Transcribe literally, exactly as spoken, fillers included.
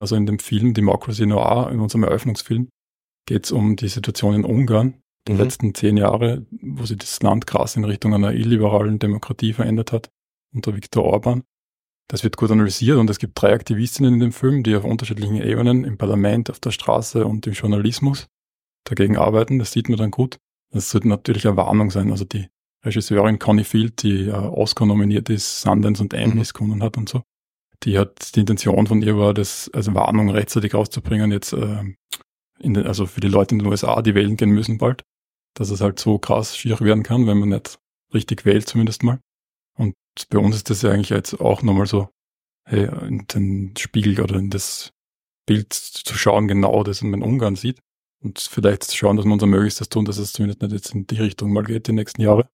Also in dem Film Democracy Noir, in unserem Eröffnungsfilm, geht es um die Situation in Ungarn, die mhm. letzten zehn Jahre, wo sich das Land krass in Richtung einer illiberalen Demokratie verändert hat, unter Viktor Orban. Das wird gut analysiert und es gibt drei Aktivistinnen in dem Film, die auf unterschiedlichen Ebenen, im Parlament, auf der Straße und im Journalismus dagegen arbeiten. Das sieht man dann gut. Das sollte natürlich eine Warnung sein. Also die Regisseurin Connie Field, die äh, Oscar nominiert ist, Sundance und Emmys gewonnen mhm. hat und so, die hat, die Intention von ihr war, das als Warnung rechtzeitig rauszubringen, jetzt äh, in den, also für die Leute in den U S A, die wählen gehen müssen bald, dass es halt so krass schier werden kann, wenn man nicht richtig wählt zumindest mal. Und bei uns ist das ja eigentlich jetzt auch nochmal so, hey, in den Spiegel oder in das Bild zu schauen, genau das man in Ungarn sieht und vielleicht zu schauen, dass wir unser Möglichstes tun, dass es zumindest nicht jetzt in die Richtung mal geht die nächsten Jahre.